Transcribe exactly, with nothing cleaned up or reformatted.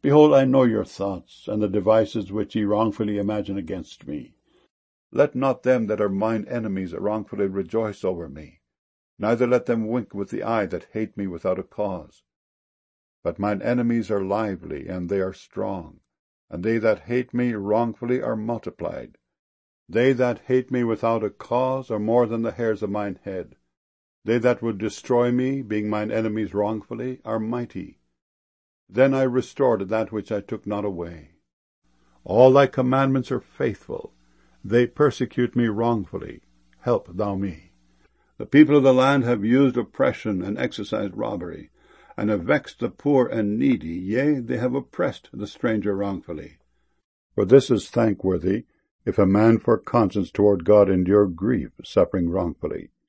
Behold, I know your thoughts, and the devices which ye wrongfully imagine against me. Let not them that are mine enemies wrongfully rejoice over me, neither let them wink with the eye that hate me without a cause. But mine enemies are lively, and they are strong, and they that hate me wrongfully are multiplied. They that hate me without a cause are more than the hairs of mine head. They that would destroy me, being mine enemies wrongfully, are mighty. Then I restored that which I took not away. All thy commandments are faithful. They persecute me wrongfully. Help thou me. The people of the land have used oppression and exercised robbery, and have vexed the poor and needy, yea, they have oppressed the stranger wrongfully. For this is thankworthy, if a man for conscience toward God endure grief, suffering wrongfully.